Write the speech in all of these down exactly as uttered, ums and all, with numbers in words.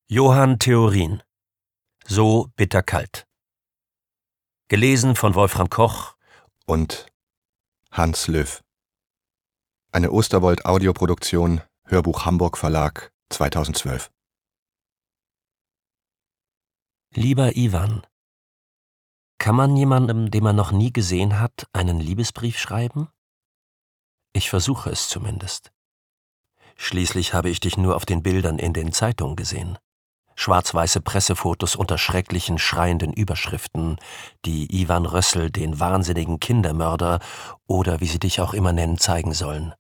Johann Theorin. So bitterkalt. Gelesen von Wolfram Koch und Hans Löw. Eine Osterwold-Audioproduktion, Hörbuch Hamburg Verlag, zweitausendzwölf. Lieber Iwan, kann man jemandem, den man noch nie gesehen hat, einen Liebesbrief schreiben? Ich versuche es zumindest. Schließlich habe ich dich nur auf den Bildern in den Zeitungen gesehen. Schwarz-weiße Pressefotos unter schrecklichen, schreienden Überschriften, die Iwan Rössel, den wahnsinnigen Kindermörder oder wie sie dich auch immer nennen, zeigen sollen.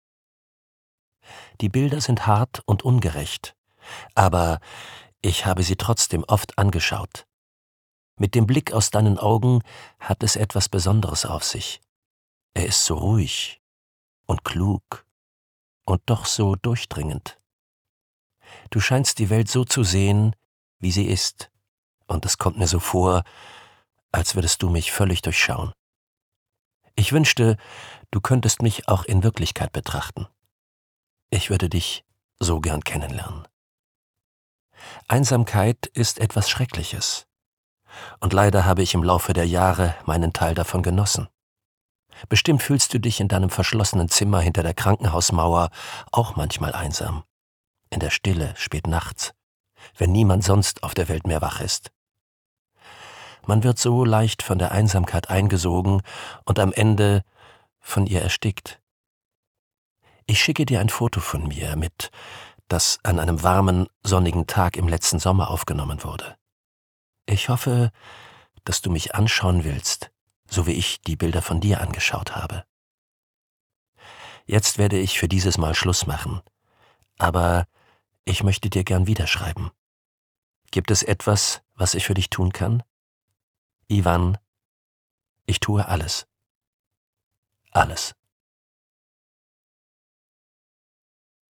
Die Bilder sind hart und ungerecht, aber ich habe sie trotzdem oft angeschaut. Mit dem Blick aus deinen Augen hat es etwas Besonderes auf sich. Er ist so ruhig und klug und doch so durchdringend. Du scheinst die Welt so zu sehen, wie sie ist, und es kommt mir so vor, als würdest du mich völlig durchschauen. Ich wünschte, du könntest mich auch in Wirklichkeit betrachten. Ich würde dich so gern kennenlernen. Einsamkeit ist etwas Schreckliches, und leider habe ich im Laufe der Jahre meinen Teil davon genossen. Bestimmt fühlst du dich in deinem verschlossenen Zimmer hinter der Krankenhausmauer auch manchmal einsam. In der Stille, spät nachts, wenn niemand sonst auf der Welt mehr wach ist. Man wird so leicht von der Einsamkeit eingesogen und am Ende von ihr erstickt. Ich schicke dir ein Foto von mir mit, das an einem warmen, sonnigen Tag im letzten Sommer aufgenommen wurde. Ich hoffe, dass du mich anschauen willst, so wie ich die Bilder von dir angeschaut habe. Jetzt werde ich für dieses Mal Schluss machen, aber ich möchte dir gern wiederschreiben. Gibt es etwas, was ich für dich tun kann? Iwan, ich tue alles. Alles.